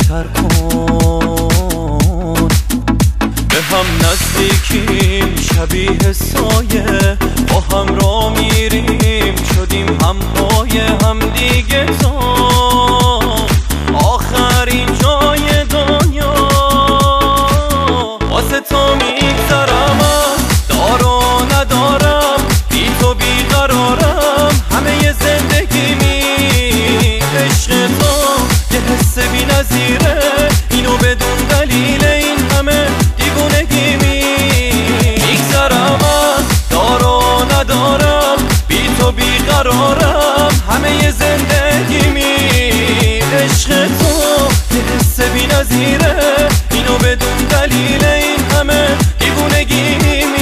بهتر کن، به هم نزدیکیم شبیه سایه، با هم را میریم شدیم همپای هم دیگه تا آخرین جای دنیا. واسه تو میگذرم، دار و ندارم، بی تو بیقرارم، همه زندگی می عشق تو یه حس بی نظیره، اینو بدون دلیل این همه دیوونگی میگذرم، دار و ندارم، بی تو بیقرارم، همه زندگی می عشق تو یه حس بی نظیره، اینو بدون دلیل این همه دیوونگی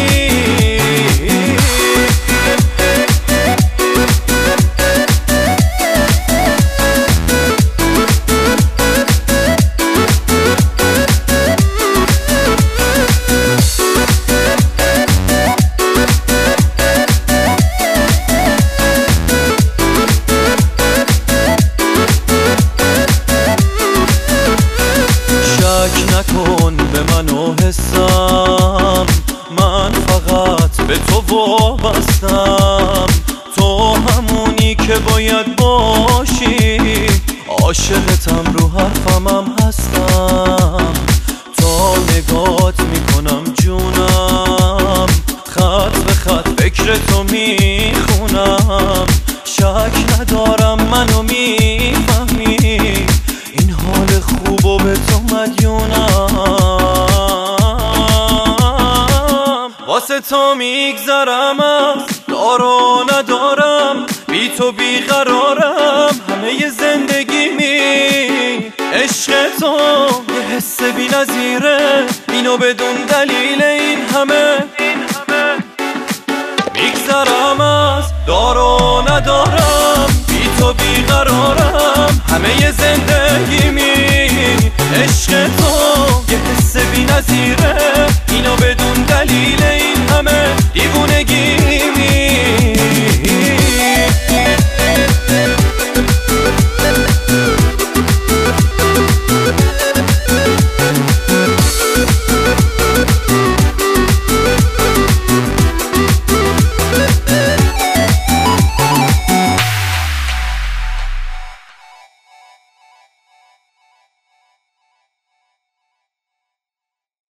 نکن به من و حسم، من فقط به تو وابستم، تو همونی که باید باشی، عاشقتم رو حرفمم هستم، تا نگات میکنم جونم، خط به خط فکر تو میخونم، شک ندارم منو میفهمی، این حال خوب و به تو مدیونم. واسه تو میگذرم، دار و ندارم، بی تو بیقرارم، همه زندگی می عشق تو یه حس بی نظیره، اینو بدون دلیل این همه میگذرم، دار و ندارم، بی تو بیقرارم.